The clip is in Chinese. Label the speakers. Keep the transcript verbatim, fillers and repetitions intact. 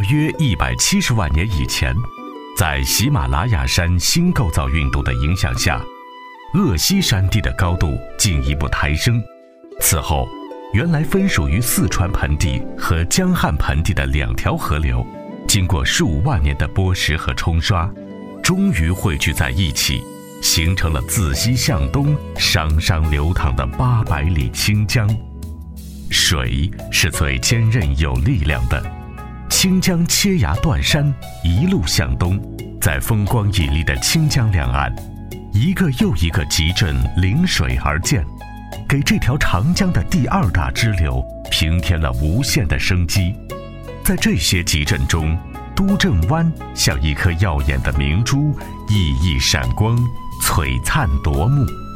Speaker 1: 约一百七十万年以前，在喜马拉雅山新构造运动的影响下，鄂西山地的高度进一步抬升。此后，原来分属于四川盆地和江汉盆地的两条河流，经过数万年的剥蚀和冲刷，终于汇聚在一起，形成了自西向东商商流淌的八百里清江。水是最坚韧有力量的，清江切崖断山，一路向东，在风光引力的清江两岸，一个又一个集镇临水而建，给这条长江的第二大支流平添了无限的生机。在这些集镇中，都镇湾像一颗耀眼的明珠，熠熠闪光，璀璨夺目。